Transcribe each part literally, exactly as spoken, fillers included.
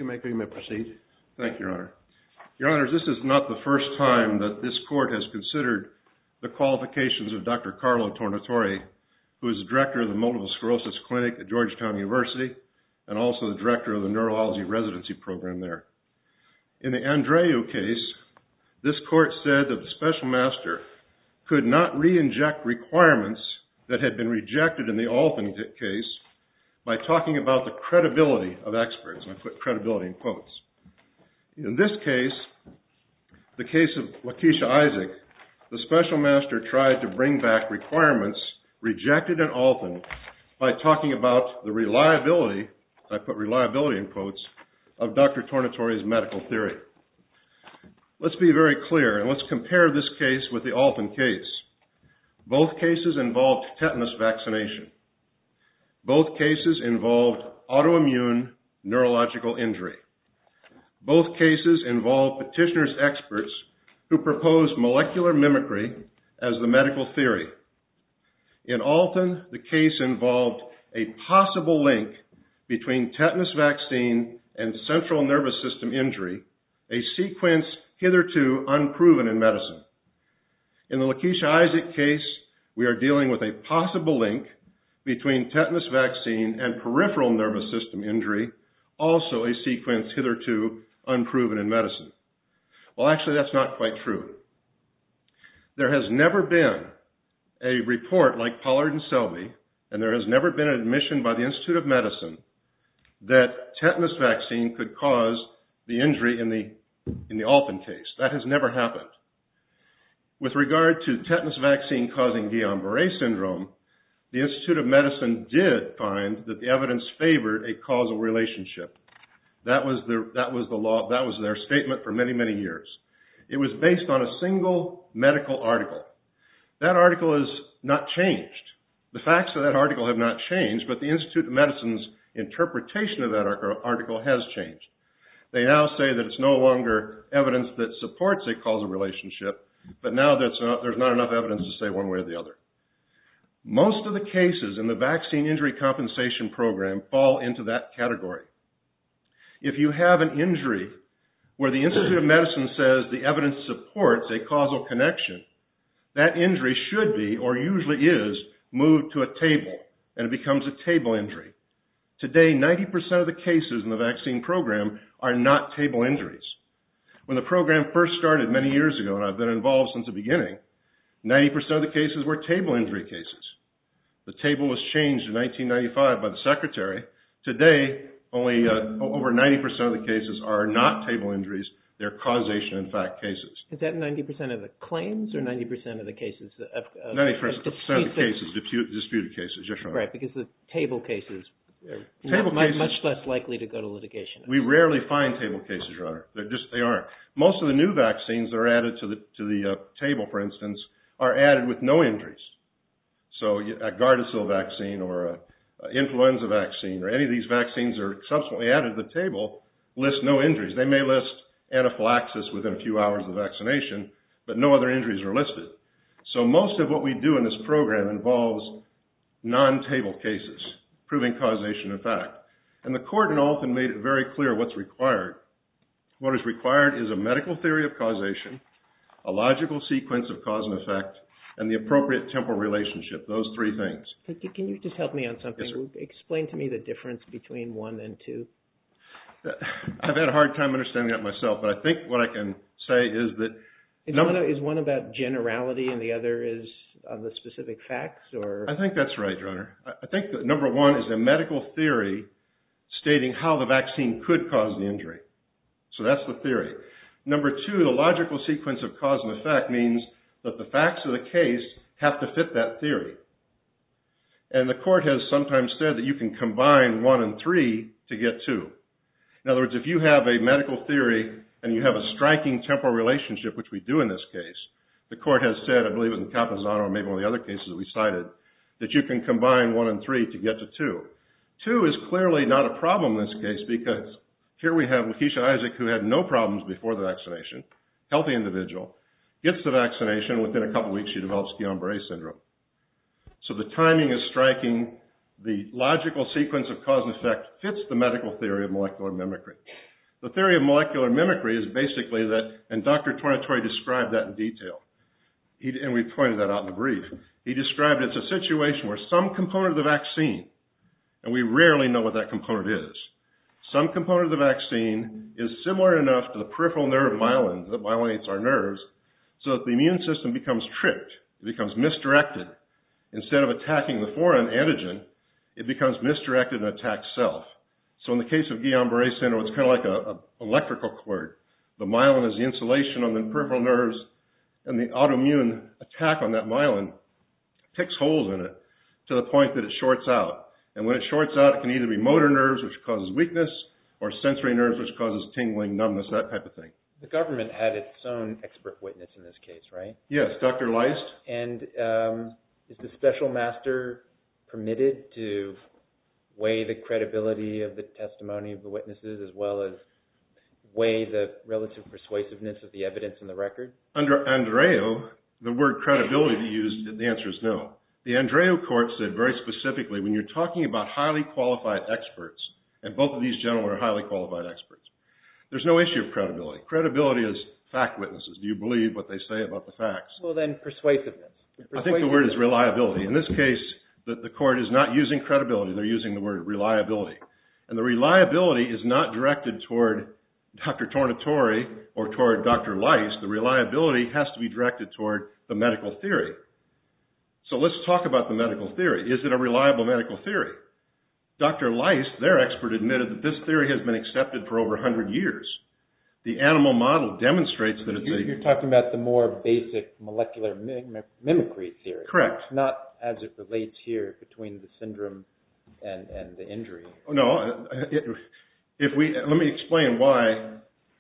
Shoemaker, you may proceed. Thank you, Your Honor. Your Honors, this is not the first time that this court has considered the qualifications of Doctor Carlo Tornatore, who is the director of the Multiple Sclerosis Clinic at Georgetown University and also the director of the Neurology Residency Program there. In the Andreu case, this court said that the special master could not re-inject requirements that had been rejected in the Alton case by talking about the credibility of experts, and I put credibility in quotes. In this case, the case of Lakeisha Isaac, the special master tried to bring back requirements rejected in Alton by talking about the reliability, I put reliability in quotes, of Doctor Tornatore's medical theory. Let's be very clear, and let's compare this case with the Alton case. Both cases involved tetanus vaccination. Both cases involved autoimmune neurological injury. Both cases involved petitioner's experts who proposed molecular mimicry as the medical theory. In Alton, the case involved a possible link between tetanus vaccine and central nervous system injury, a sequence hitherto unproven in medicine. In the Lakeisha Isaac case, we are dealing with a possible link between tetanus vaccine and peripheral nervous system injury, also a sequence hitherto unproven in medicine. Well, actually, that's not quite true. There has never been a report like Pollard and Selby, and there has never been an admission by the Institute of Medicine that tetanus vaccine could cause the injury in the in the Alton case. That has never happened. With regard to tetanus vaccine causing Guillain-Barré syndrome, the Institute of Medicine did find that the evidence favored a causal relationship. That was the that was the law. That was their statement for many, many years. It was based on a single medical article. That article is not changed. The facts of that article have not changed, but the Institute of Medicine's interpretation of that article has changed. They now say that it's no longer evidence that supports a causal relationship, but now there's not, there's not enough evidence to say one way or the other. Most of the cases in the vaccine injury compensation program fall into that category. If you have an injury where the Institute of Medicine says the evidence supports a causal connection, that injury should be, or usually is, moved to a table, and it becomes a table injury. Today, ninety percent of the cases in the vaccine program are not table injuries. When the program first started many years ago, and I've been involved since the beginning, ninety percent of the cases were table injury cases. The table was changed in nineteen ninety-five by the Secretary. Today, only uh, over ninety percent of the cases are not table injuries. They're causation and fact cases. Is that ninety percent of the claims or ninety percent of the cases? Of, of, ninety percent of the cases, dispute, disputed cases, yes, Your Honor. Right, because the table cases are table much, cases, much less likely to go to litigation. We rarely find table cases, Your Honor. They're just, they aren't. Most of the new vaccines that are added to the, to the uh, table, for instance, are added with no injuries. So a Gardasil vaccine or a, a influenza vaccine or any of these vaccines that are subsequently added to the table list no injuries. They may list anaphylaxis within a few hours of the vaccination, but no other injuries are listed. So most of what we do in this program involves non-table cases, proving causation and fact. And the court in Alton made it very clear what's required. What is required is a medical theory of causation, a logical sequence of cause and effect, and the appropriate temporal relationship, those three things. Can you just help me on something? Yes, Explain to me the difference between one and two. I've had a hard time understanding that myself, but I think what I can say is that... Is, number, one, is one about generality and the other is on the specific facts? Or I think that's right, Your Honor. I think that number one is a medical theory stating how the vaccine could cause the injury. So that's the theory. Number two, the logical sequence of cause and effect means that the facts of the case have to fit that theory. And the court has sometimes said that you can combine one and three to get two. In other words, if you have a medical theory and you have a striking temporal relationship, which we do in this case, the court has said, I believe it in Capizano or maybe one of the other cases that we cited, that you can combine one and three to get to two. Two is clearly not a problem in this case because here we have Lakeisha Isaac, who had no problems before the vaccination, healthy individual, gets the vaccination, within a couple weeks she develops Guillain-Barré syndrome. So the timing is striking. The logical sequence of cause and effect fits the medical theory of molecular mimicry. The theory of molecular mimicry is basically that, and Doctor Tornatore described that in detail, he, and we pointed that out in the brief. He described it as a situation where some component of the vaccine, and we rarely know what that component is, some component of the vaccine is similar enough to the peripheral nerve myelin that myelinates our nerves so that the immune system becomes tricked, it becomes misdirected. Instead of attacking the foreign antigen, it becomes misdirected and attacks self. So in the case of Guillain-Barré syndrome, it's kind of like an electrical cord. The myelin is the insulation on the peripheral nerves, and the autoimmune attack on that myelin picks holes in it to the point that it shorts out. And when it shorts out, it can either be motor nerves, which causes weakness, or sensory nerves, which causes tingling, numbness, that type of thing. The government had its own expert witness in this case, right? Yes, Doctor Leist. And um, is the special master permitted to weigh the credibility of the testimony of the witnesses as well as weigh the relative persuasiveness of the evidence in the record? Under Andreu, the word credibility used, the answer is no. The Andreu court said very specifically, when you're talking about highly qualified experts, and both of these gentlemen are highly qualified experts, there's no issue of credibility. Credibility is fact witnesses. Do you believe what they say about the facts? Well, then persuasiveness. persuasiveness. I think the word is reliability. In this case, the, the court is not using credibility. They're using the word reliability. And the reliability is not directed toward Doctor Tornatore or toward Doctor Leist. The reliability has to be directed toward the medical theory. So let's talk about the medical theory. Is it a reliable medical theory? Doctor Leist, their expert, admitted that this theory has been accepted for over one hundred years. The animal model demonstrates that it's you're, a... You're talking about the more basic molecular mim- mimicry theory. Correct. Not as it relates here between the syndrome and, and the injury. No, it, if we... Let me explain why...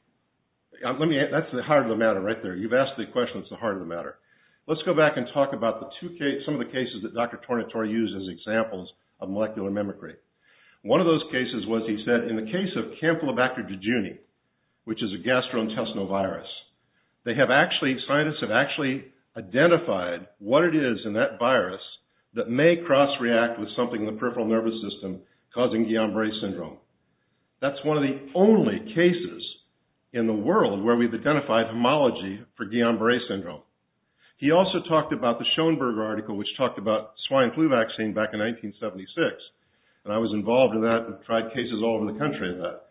Let me. That's the heart of the matter right there. You've asked the question, it's the heart of the matter. Let's go back and talk about the two case, some of the cases that Doctor Tornatore used as examples of molecular mimicry. One of those cases was, he said, in the case of Campylobacter jejuni, which is a gastrointestinal virus, they have actually, scientists have actually identified what it is in that virus that may cross-react with something in the peripheral nervous system causing Guillain-Barré syndrome. That's one of the only cases in the world where we've identified homology for Guillain-Barré syndrome. He also talked about the Schoenberg article, which talked about swine flu vaccine back in nineteen seventy-six. And I was involved in that and tried cases all over the country of that.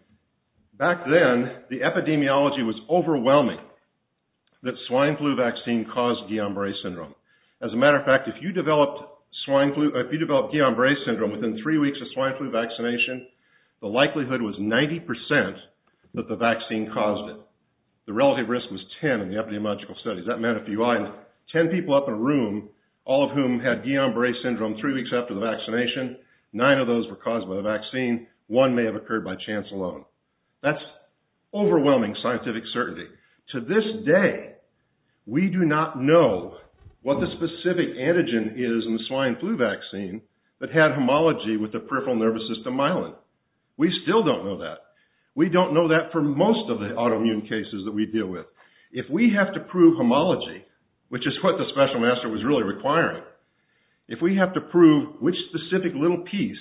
Back then, the epidemiology was overwhelming that swine flu vaccine caused Guillain-Barré syndrome. As a matter of fact, if you developed swine flu, if you developed Guillain-Barré syndrome within three weeks of swine flu vaccination, the likelihood was ninety percent that the vaccine caused it. The relative risk was ten in the epidemiological studies. That meant if you lined ten people up in a room, all of whom had Guillain-Barré syndrome three weeks after the vaccination, nine of those were caused by the vaccine. One may have occurred by chance alone. That's overwhelming scientific certainty. To this day, we do not know what the specific antigen is in the swine flu vaccine that had homology with the peripheral nervous system myelin. We still don't know that. We don't know that for most of the autoimmune cases that we deal with. If we have to prove homology, which is what the special master was really requiring, if we have to prove which specific little piece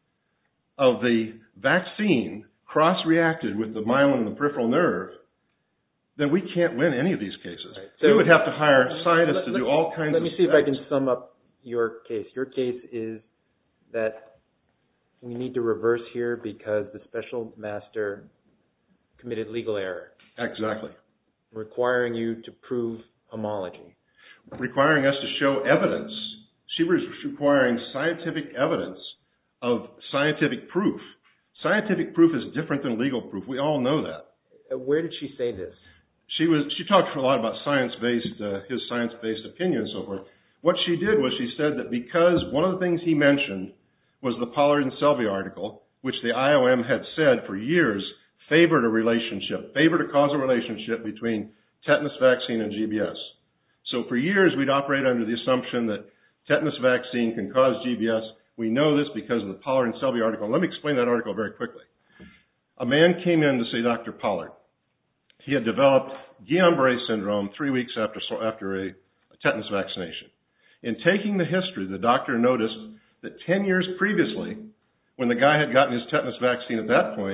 of the vaccine cross-reacted with the myelin and the peripheral nerve, then we can't win any of these cases. Right. So we would have to hire scientists let, to do all kinds let of Let me see steps. if I can sum up your case. Your case is that we need to reverse here because the special master committed legal error. Exactly. Requiring you to prove homology. Requiring us to show evidence. She was requiring scientific evidence of scientific proof. Scientific proof is different than legal proof. We all know that. Where did she say this? She was. She talked a lot about science-based, uh, his science-based opinion and so forth. What she did was she said that because one of the things he mentioned was the Pollard and Selby article, which the I O M had said for years favored a relationship, favored a causal relationship between tetanus vaccine and G B S. So for years we'd operate under the assumption that tetanus vaccine can cause G B S. We know this because of the Pollard and Selby article. Let me explain that article very quickly. A man came in to see Doctor Pollard. He had developed Guillain-Barré syndrome three weeks after, after a, a tetanus vaccination. In taking the history, the doctor noticed that ten years previously, when the guy had gotten his tetanus vaccine at that point,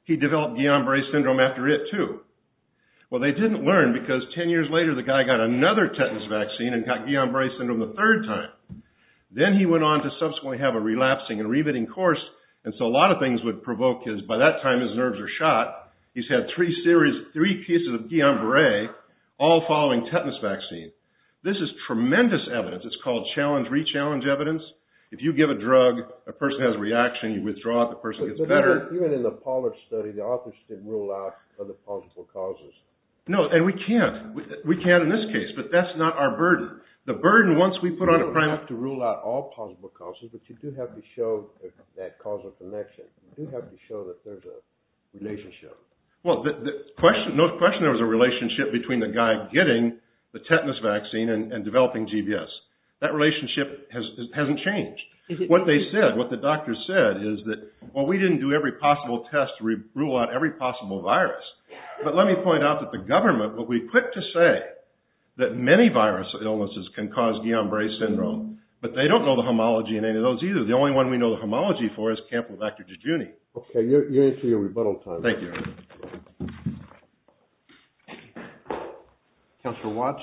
he developed Guillain-Barré syndrome after it too. Well, they didn't learn because ten years later the guy got another tetanus vaccine and got Guillain-Barré syndrome the third time. Then he went on to subsequently have a relapsing and remitting course, and so a lot of things would provoke his, by that time his nerves are shot. He's had three series, three cases of Guillain-Barré, all following tetanus vaccine. This is tremendous evidence. It's called challenge-re-challenge evidence. If you give a drug, a person has a reaction, you withdraw it, the person gets but better. Even, even in the Pollard study, the authors didn't rule out other possible causes. No, and we can't. We, we can't in this case, but that's not our burden. The burden, once we put you on a You primary... don't have to rule out all possible causes, but you do have to show that causal connection. You do have to show that there's a relationship. Well, the, the question, no question there was a relationship between the guy getting the tetanus vaccine and, and developing G B S. That relationship has, hasn't changed. What they said, what the doctors said is that, well, we didn't do every possible test to re- rule out every possible virus. But let me point out that the government will be quick to say that many virus illnesses can cause Guillain-Barré syndrome, but they don't know the homology in any of those either. The only one we know the homology for is Campylobacter jejuni. Okay, you're, you're into your rebuttal time. Thank you. Councilor Watts?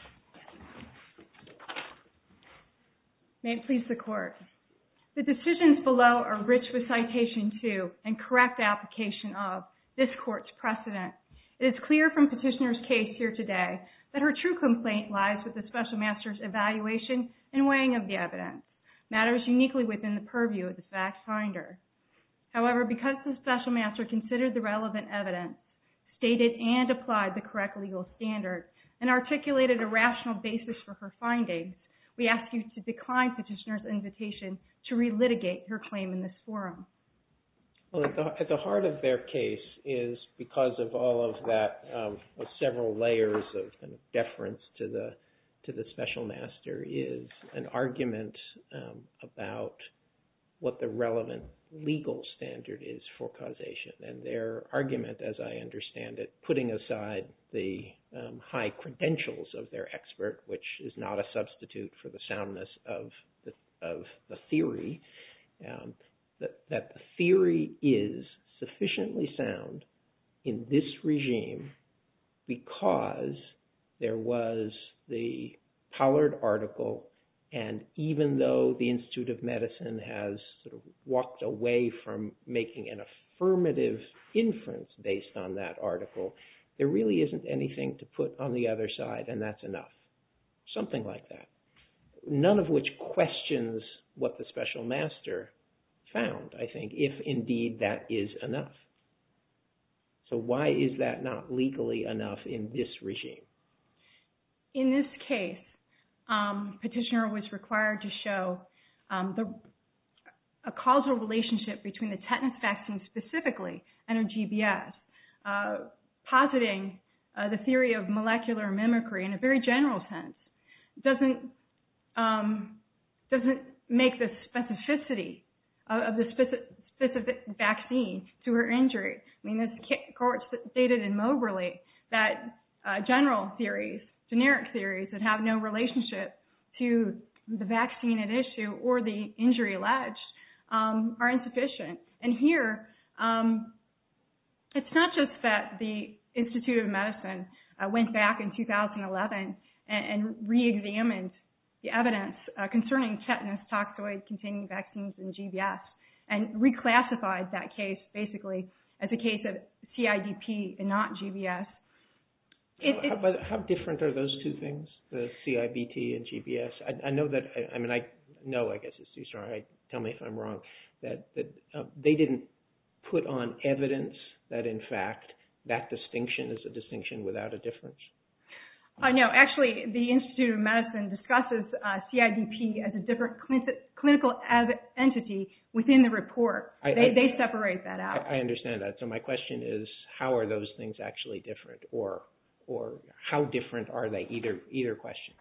May it please the Court. The decisions below are rich with citation to and correct application of this Court's precedent. It is clear from petitioner's case here today that her true complaint lies with the Special Master's evaluation and weighing of the evidence, matters uniquely within the purview of the fact finder. However, because the Special Master considered the relevant evidence, stated and applied the correct legal standard, and articulated a rational basis for her findings, we ask you to decline petitioner's invitation to relitigate her claim in this forum. Well, at the, at the heart of their case is, because of all of that, um, of several layers of kind of deference to the to the Special Master, is an argument um, about what the relevant legal standard is for causation. And their argument, as I understand it, putting aside the um, high credentials of their expert, which is not a substitute for the soundness of the, of the theory, um, that, that the theory is sufficiently sound in this regime because there was the Pollard article, and even though the Institute of Medicine has sort of walked away from making an affirmative inference based on that article, there really isn't anything to put on the other side, and that's enough. Something like that. None of which questions what the Special Master found, I think, if indeed that is enough. So why is that not legally enough in this regime? In this case, um, petitioner was required to show um, the, a causal relationship between the tetanus vaccine specifically and her G B S, uh, positing uh, the theory of molecular mimicry in a very general sense. Doesn't um, doesn't make the specificity of, of the specific, specific vaccine to her injury. I mean, this court stated in Moberly that uh, general theories, generic theories that have no relationship to the vaccine at issue or the injury alleged um, are insufficient. And here, um, it's not just that the Institute of Medicine uh, went back in two thousand eleven and, and re-examined the evidence uh, concerning tetanus toxoid-containing vaccines and G B S and reclassified that case basically as a case of C I D P and not G B S. It, it, how, but how different are those two things, the C I B T and G B S? I, I know that, I, I mean, I know, I guess it's too strong. I, tell me if I'm wrong, that, that uh, they didn't put on evidence that, in fact, that distinction is a distinction without a difference? Uh, no, actually, the Institute of Medicine discusses uh, C I D P as a different clin- clinical av- entity within the report. I, they, I, they separate that out. I, I understand that. So my question is, how are those things actually different, or or how different are they? Either either question.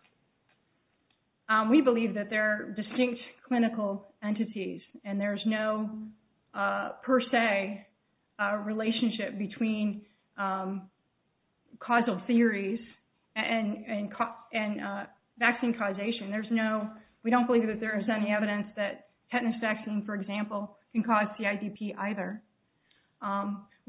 Um, we believe that they're distinct clinical entities, and there's no uh, per se uh, relationship between um, causal theories and and, and uh, vaccine causation. There's no, we don't believe that there is any evidence that tetanus vaccine, for example, can cause C I D P either. Um,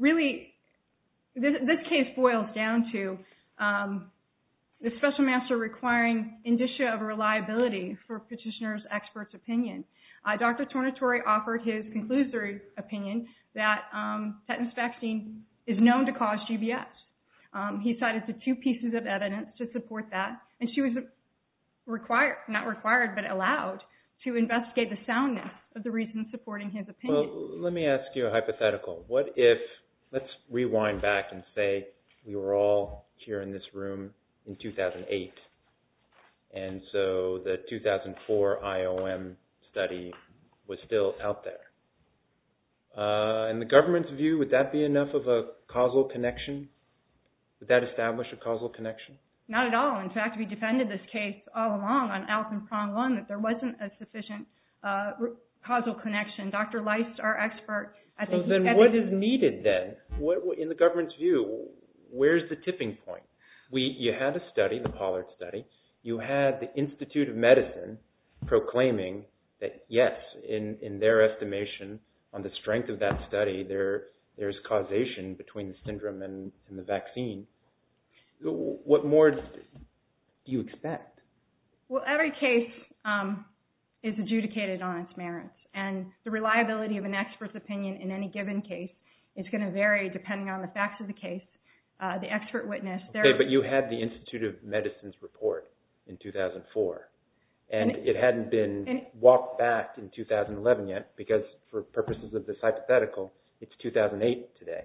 really, this, this case boils down to um, the special master requiring indicia of reliability for petitioner's expert's opinion. Uh, Doctor Tornatore offered his conclusory opinion that um, tetanus vaccine is known to cause G B S. Um, he cited the two pieces of evidence to support that, and she was required, not required, but allowed to investigate the soundness of the reasons supporting his opinion. Well, let me ask you a hypothetical. What if, let's rewind back and say we were all here in this room in two thousand eight, and so the two thousand four I O M study was still out there. Uh, in the government's view, would that be enough of a causal connection? Would that establish a causal connection? Not at all. In fact, we defended this case all along on Alton Prong one that there wasn't a sufficient uh, causal connection. Doctor Leist, our expert, at the... So then at what the, is needed then? What, what, in the government's view, where's the tipping point? We, you had a study, the Pollard study. You had the Institute of Medicine proclaiming that, yes, in, in their estimation, on the strength of that study, there there's causation between the syndrome and, and the vaccine. What more do you expect? Well, every case um, is adjudicated on its merits, and the reliability of an expert's opinion in any given case is going to vary depending on the facts of the case, uh, the expert witness. Okay, but you had the Institute of Medicine's report in two thousand four, and, and it, it hadn't been and, walked back in two thousand eleven yet because, for purposes of this hypothetical, it's two thousand eight today.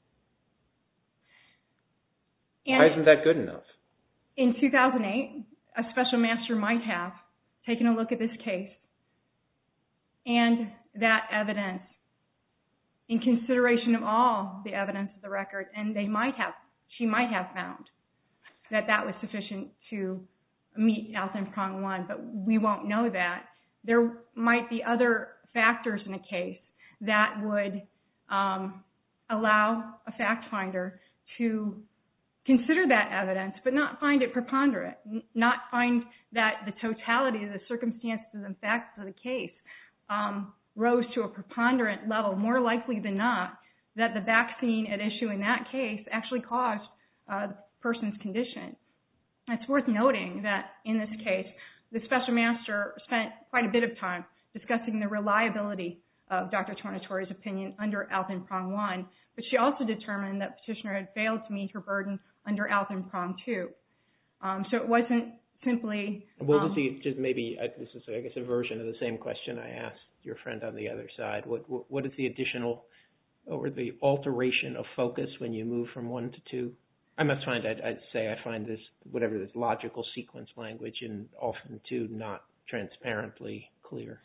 Why isn't that good enough? In two thousand eight, a special master might have taken a look at this case and that evidence in consideration of all the evidence of the record, and they might have, she might have found that that was sufficient to meet Alton Prong one, but we won't know that. There might be other factors in a case that would um, allow a fact finder to consider that evidence, but not find it preponderant, not find that the totality of the circumstances and facts of the case um, rose to a preponderant level, more likely than not, that the vaccine at issue in that case actually caused uh, the person's condition. It's worth noting that in this case, the special master spent quite a bit of time discussing the reliability of Doctor Tornatore's opinion under Alton Prong one, but she also determined that petitioner had failed to meet her burden under Alton Prong two. Um, so it wasn't simply... What was um, the, just maybe, uh, this is, I guess, a version of the same question I asked your friend on the other side. What, what, what is the additional, or the alteration of focus when you move from one to two? I must find, I'd, I'd say I find this, whatever this logical sequence language in often two not transparently clear.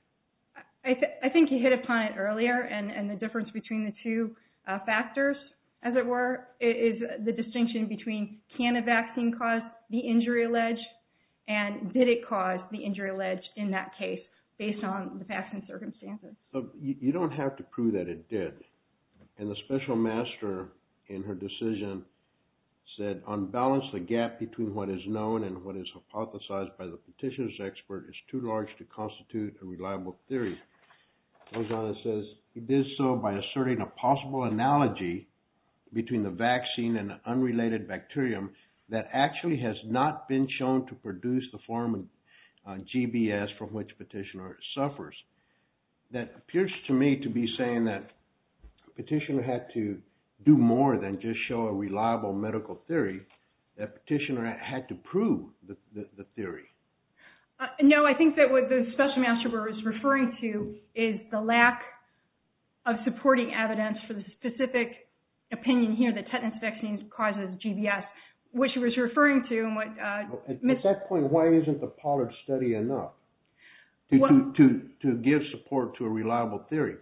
I, th- I think you hit upon it earlier, and, and the difference between the two uh, factors, as it were, is the distinction between can a vaccine cause the injury alleged, and did it cause the injury alleged in that case based on the facts and circumstances. So you, you don't have to prove that it did. And the special master, in her decision, said, on balance, the gap between what is known and what is hypothesized by the petitioner's expert is too large to constitute a reliable theory. Goes on and says, he did so by asserting a possible analogy between the vaccine and an unrelated bacterium that actually has not been shown to produce the form of uh, G B S from which petitioner suffers. That appears to me to be saying that petitioner had to do more than just show a reliable medical theory, that petitioner had to prove the, the, the theory. Uh, no, I think that what the special master was referring to is the lack of supporting evidence for the specific opinion here that tetanus vaccine causes G B S, which he was referring to and what... Uh, well, at, Miz- at that point, why isn't the Pollard study enough to, well, to, to, to give support to a reliable theory?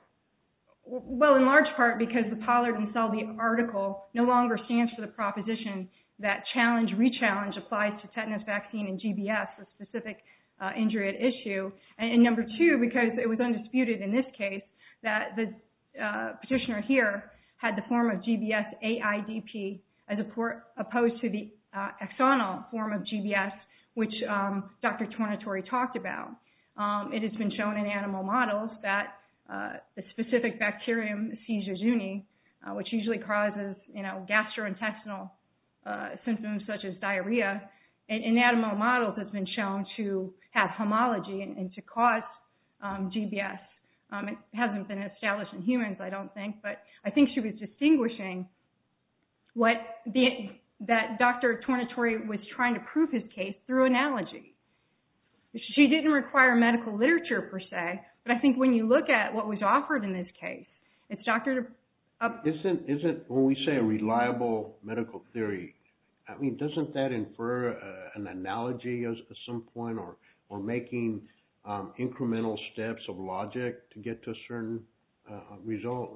Well, in large part because the Pollard and Selby article no longer stands for the proposition that challenge, re-challenge applies to tetanus vaccine and G B S, the specific uh, injury at issue. And, and number two, because it was undisputed in this case that the uh, petitioner here had the form of G B S A I D P as opposed to the uh, axonal form of G B S, which um, Doctor Tornatore talked about. Um, it has been shown in animal models that Uh, the specific bacterium, C. jejuni, uh, which usually causes, you know, gastrointestinal uh, symptoms such as diarrhea, in, in animal models has been shown to have homology and, and to cause um, G B S. Um, it hasn't been established in humans, I don't think, but I think she was distinguishing what the, that Doctor Tornatore was trying to prove his case through analogy. She didn't require medical literature per se, but I think when you look at what was offered in this case, it's Doctor Uh, isn't isn't when we say a reliable medical theory, I mean, doesn't that infer uh, an analogy at some point, or or making um, incremental steps of logic to get to a certain uh, result?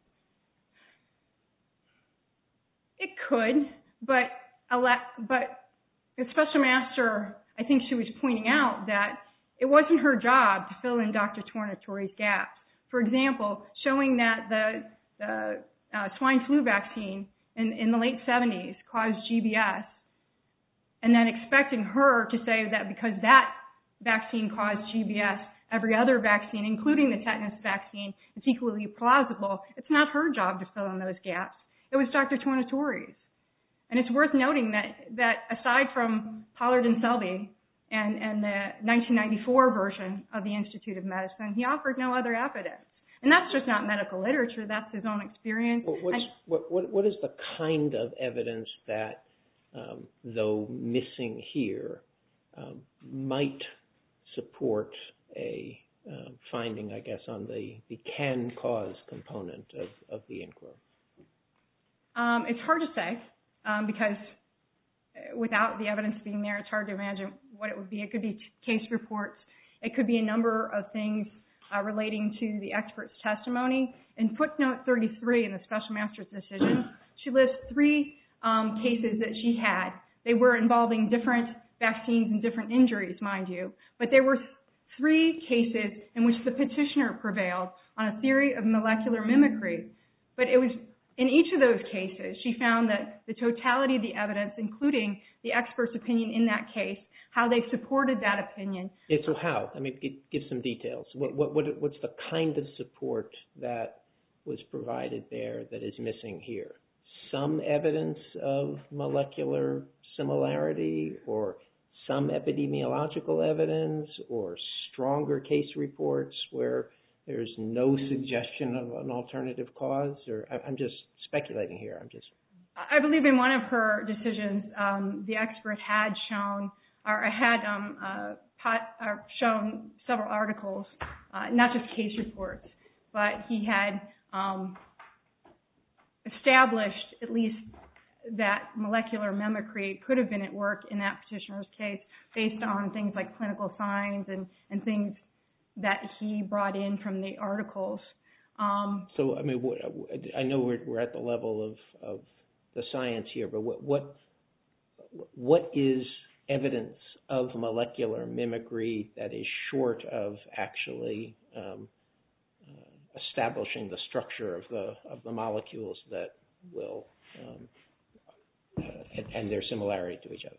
It could, but a la- but the special master, I think she was pointing out that it wasn't her job to fill in Doctor Tornatore's gaps. For example, showing that the the uh, swine flu vaccine in, in the late seventies caused G B S, and then expecting her to say that because that vaccine caused G B S, every other vaccine, including the tetanus vaccine, is equally plausible. It's not her job to fill in those gaps. It was Doctor Tornatore's. And it's worth noting that, that aside from Pollard and Selby and, and the nineteen ninety-four version of the Institute of Medicine, he offered no other evidence. And that's just not medical literature. That's his own experience. Well, what's, and, what, what, what is the kind of evidence that, um, though missing here, um, might support a uh, finding, I guess, on the, the can-cause component of, of the inquiry? Um, it's hard to say um, because without the evidence being there, it's hard to imagine what it would be. It could be case reports. It could be a number of things uh, relating to the expert's testimony. In footnote thirty-three in the special master's decision, she lists three um, cases that she had. They were involving different vaccines and different injuries, mind you, but there were three cases in which the petitioner prevailed on a theory of molecular mimicry. But it was in each of those cases, she found that the totality of the evidence, including the expert's opinion in that case, how they supported that opinion. Yeah, so how? I mean, give, give some details. What, what, what, what's the kind of support that was provided there that is missing here? Some evidence of molecular similarity, or some epidemiological evidence, or stronger case reports where there's no suggestion of an alternative cause? Or I'm just speculating here. I'm just. I believe in one of her decisions, um, the expert had shown or had um, uh, pot, uh, shown several articles, uh, not just case reports, but he had um, established at least that molecular mimicry could have been at work in that petitioner's case based on things like clinical signs and, and things that he brought in from the articles. Um, so, I mean, what, I know we're, we're at the level of, of the science here, but what, what what is evidence of molecular mimicry that is short of actually um, uh, establishing the structure of the of the molecules that will um, uh, and, and their similarity to each other?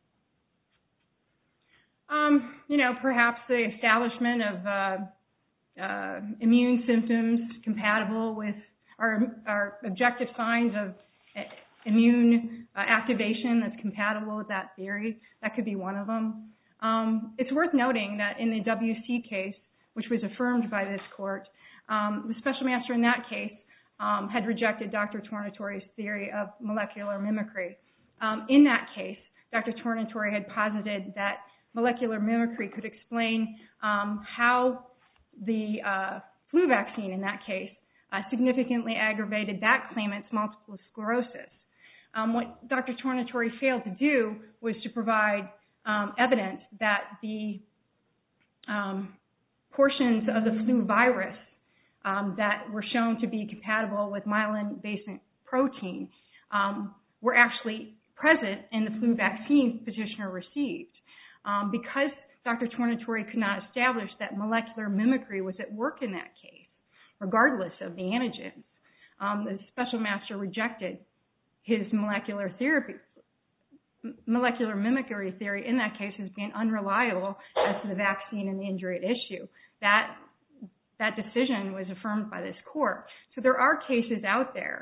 Um, you know, perhaps the establishment of uh, uh, immune symptoms compatible with our, our objective signs of immune uh, activation that's compatible with that theory. That could be one of them. Um, it's worth noting that in the W C case, which was affirmed by this court, um, the special master in that case um, had rejected Doctor Tornatore's theory of molecular mimicry. Um, in that case, Doctor Tornatore had posited that molecular mimicry could explain um, how the uh, flu vaccine in that case uh, significantly aggravated that claimant's multiple sclerosis. Um, what Doctor Tornatore failed to do was to provide um, evidence that the um, portions of the flu virus um, that were shown to be compatible with myelin-based protein um, were actually present in the flu vaccine petitioner received. Um, because Doctor Tornatore could not establish that molecular mimicry was at work in that case, regardless of the antigens, um, the special master rejected his molecular therapy, molecular mimicry theory in that case as being unreliable as to the vaccine and the injury at issue. That that decision was affirmed by this court. So there are cases out there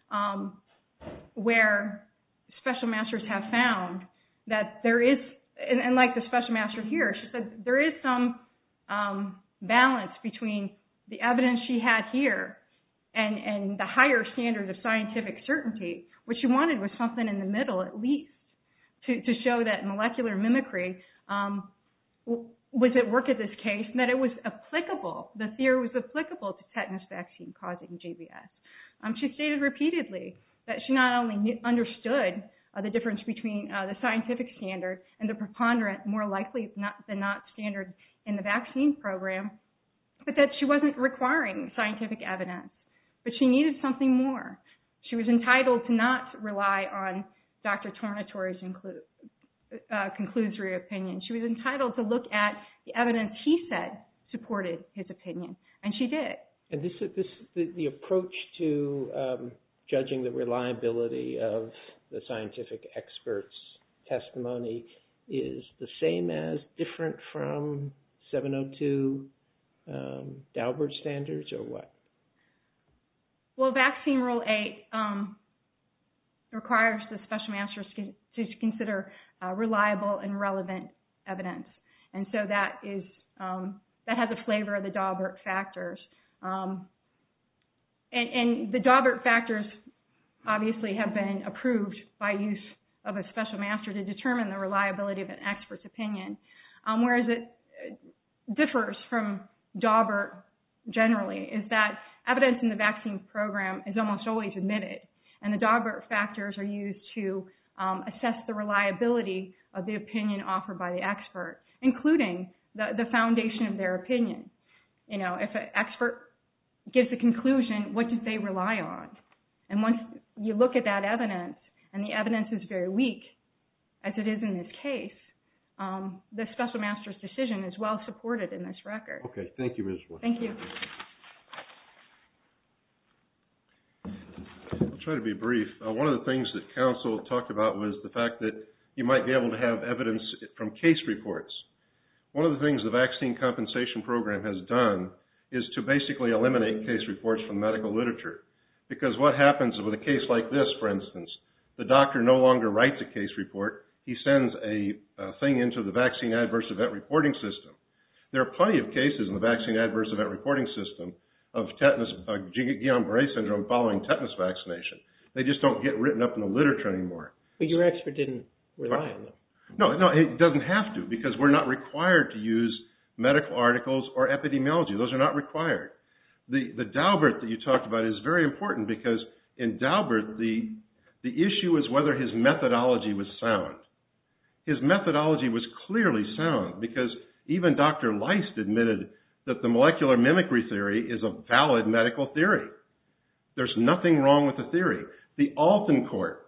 um, where special masters have found that there is, and, and like the special master here, she said there is some um, balance between the evidence she had here and, and the higher standards of scientific certainty. What she wanted was something in the middle, at least, to, to show that molecular mimicry um, was at work at this case, and that it was applicable, the theory was applicable to tetanus vaccine causing G B S. Um, she stated repeatedly that she not only knew, understood uh, the difference between uh, the scientific standard and the preponderant, more likely not, than not standard in the vaccine program, but that she wasn't requiring scientific evidence. But she needed something more. She was entitled to not rely on Doctor Tornatore's include, uh, conclusory opinion. She was entitled to look at the evidence he said supported his opinion, and she did. And this, this the, the approach to um, judging the reliability of the scientific experts' testimony is the same as, different from seven oh two um, Daubert standards, or what? Well, Vaccine Rule eight um, requires the special masters to consider uh, reliable and relevant evidence, and so that is um, that has a flavor of the Daubert factors. Um, and, and the Daubert factors obviously have been approved by use of a special master to determine the reliability of an expert's opinion, um, whereas it differs from Daubert generally is that evidence in the vaccine program is almost always admitted, and the Daubert factors are used to um, assess the reliability of the opinion offered by the expert, including the, the foundation of their opinion. You know, if an expert gives a conclusion, what did they rely on? And once you look at that evidence, and the evidence is very weak, as it is in this case, um, the special master's decision is well supported in this record. Okay, thank you, Miz Wood. Thank you. I'll try to be brief. Uh, one of the things that counsel talked about was the fact that you might be able to have evidence from case reports. One of the things the vaccine compensation program has done is to basically eliminate case reports from medical literature. Because what happens with a case like this, for instance, the doctor no longer writes a case report. He sends a, a thing into the vaccine adverse event reporting system. There are plenty of cases in the vaccine adverse event reporting system of tetanus, uh, Guillain-Barré syndrome following tetanus vaccination. They just don't get written up in the literature anymore. But your expert didn't rely on them. No, no, it doesn't have to, because we're not required to use medical articles or epidemiology. Those are not required. The, the Daubert that you talked about is very important, because in Daubert, the, the issue is whether his methodology was sound. His methodology was clearly sound, because even Doctor Leist admitted that the molecular mimicry theory is a valid medical theory. There's nothing wrong with the theory. The Alton court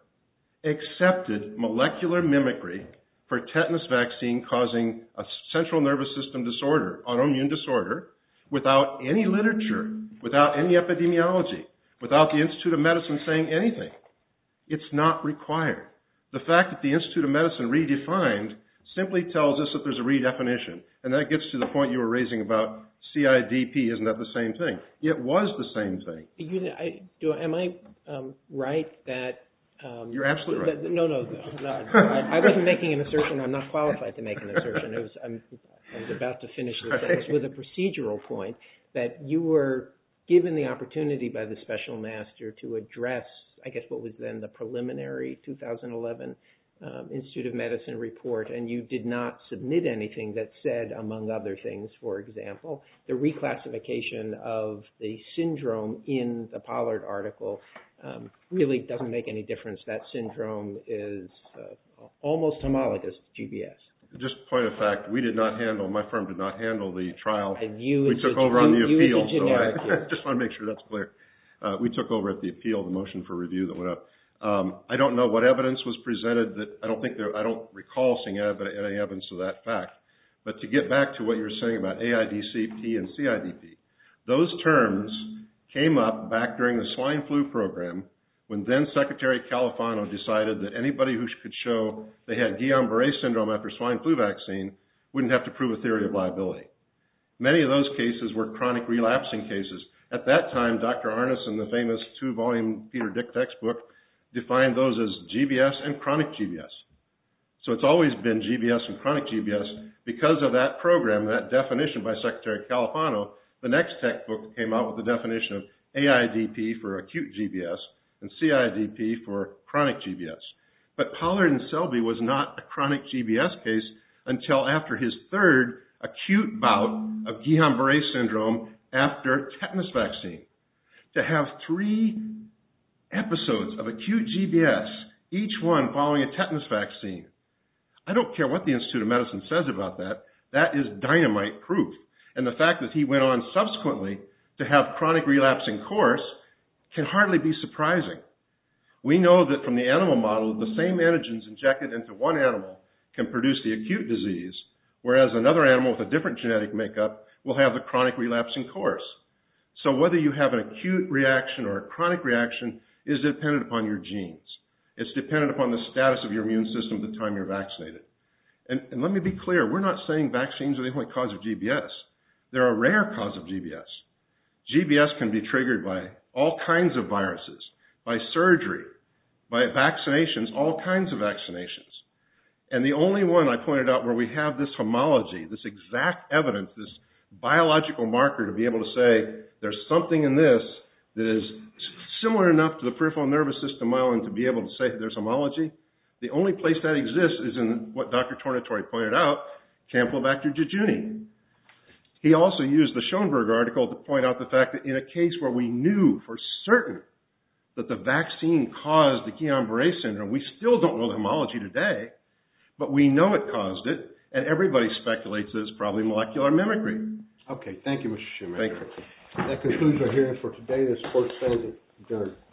accepted molecular mimicry for tetanus vaccine causing a central nervous system disorder, autoimmune disorder, without any literature, without any epidemiology, without the Institute of Medicine saying anything. It's not required. The fact that the Institute of Medicine redefined simply tells us that there's a redefinition, and that gets to the point you were raising about C I D P. Isn't that the same thing? It was the same thing. You, I, do, am I um, right that... Um, You're absolutely right. That, no, no, no. no I, I wasn't making an assertion. I'm not qualified to make an assertion. It was, I'm, I was about to finish the sentence with a procedural point that you were given the opportunity by the special master to address, I guess, what was then the preliminary two thousand eleven um, Institute of Medicine report, and you did not submit anything that said, among other things, for example, the reclassification of the syndrome in the Pollard article um, really doesn't make any difference. That syndrome is uh, almost homologous to G B S. Just point of fact, we did not handle, my firm did not handle the trial. You we took a, over on you, the appeal, you so I just want to make sure that's clear. Uh, we took over at the appeal, the motion for review that went up. Um, I don't know what evidence was presented. That I don't think there. I don't recall seeing any evidence of that fact. But to get back to what you were saying about A I D C P and C I D P, those terms came up back during the swine flu program when then Secretary Califano decided that anybody who could show they had Guillain-Barré syndrome after swine flu vaccine wouldn't have to prove a theory of liability. Many of those cases were chronic relapsing cases. At that time, Doctor Arneson, the famous two-volume Peter Dick textbook, defined those as G B S and chronic G B S. So it's always been G B S and chronic G B S. Because of that program, that definition by Secretary Califano, the next textbook came out with the definition of A I D P for acute G B S and C I D P for chronic G B S. But Pollard and Selby was not a chronic G B S case until after his third acute bout of Guillain-Barré syndrome after tetanus vaccine. To have three episodes of acute G B S, each one following a tetanus vaccine, I don't care what the Institute of Medicine says about that, that is dynamite proof. And the fact that he went on subsequently to have chronic relapsing course can hardly be surprising. We know that from the animal model, the same antigens injected into one animal can produce the acute disease, whereas another animal with a different genetic makeup will have the chronic relapsing course. So whether you have an acute reaction or a chronic reaction is dependent upon your genes. It's dependent upon the status of your immune system at the time you're vaccinated. And, and let me be clear, we're not saying vaccines are the only cause of G B S. They're a rare cause of G B S. G B S can be triggered by all kinds of viruses, by surgery, by vaccinations, all kinds of vaccinations. And the only one I pointed out where we have this homology, this exact evidence, this biological marker to be able to say there's something in this that is similar enough to the peripheral nervous system myelin to be able to say there's homology, the only place that exists is in what Doctor Tornatore pointed out, Campylobacter jejuni. He also used the Schoenberg article to point out the fact that in a case where we knew for certain that the vaccine caused the Guillain-Barré syndrome, we still don't know the homology today, but we know it caused it, and everybody speculates that it's probably molecular mimicry. Okay, thank you, Mister Shoemaker. Thank you. That concludes our hearing for today. This court stands adjourned.